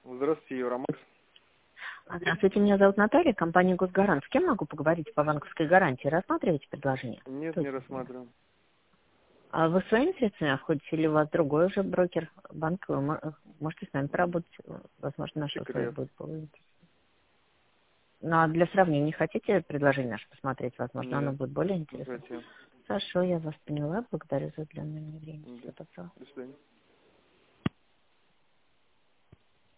Здравствуйте, Евромакс. Здравствуйте, меня зовут Наталья, компания Госгарант. С кем могу поговорить по банковской гарантии? Рассматриваете предложение? Нет, не рассматриваем. А вы своими средствами обходите или у вас другой уже брокер, банк? Вы можете с нами поработать, возможно, наши условия Секрет. будут повысить. Ну, а для сравнения не хотите предложение наше посмотреть? Возможно, оно Нет, будет более не интересно. хотим. Хорошо, я вас поняла. Благодарю за уделенное мне время. Да. Всего доброго. До свидания.